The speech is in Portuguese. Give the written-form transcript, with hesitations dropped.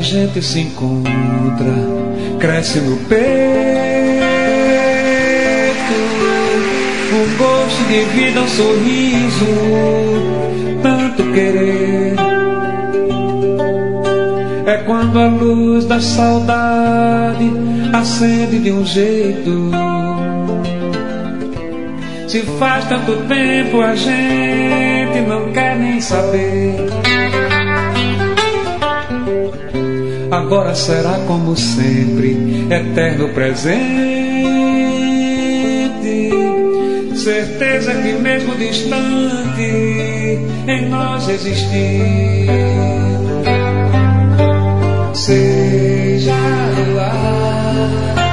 gente se encontra, cresce no peito um gosto de vida, um sorriso, tanto querer. É quando a luz da saudade acende de um jeito. Se faz tanto tempo a gente não quer nem saber. Agora será como sempre, eterno presente. Certeza que mesmo distante em nós existir. Seja o ar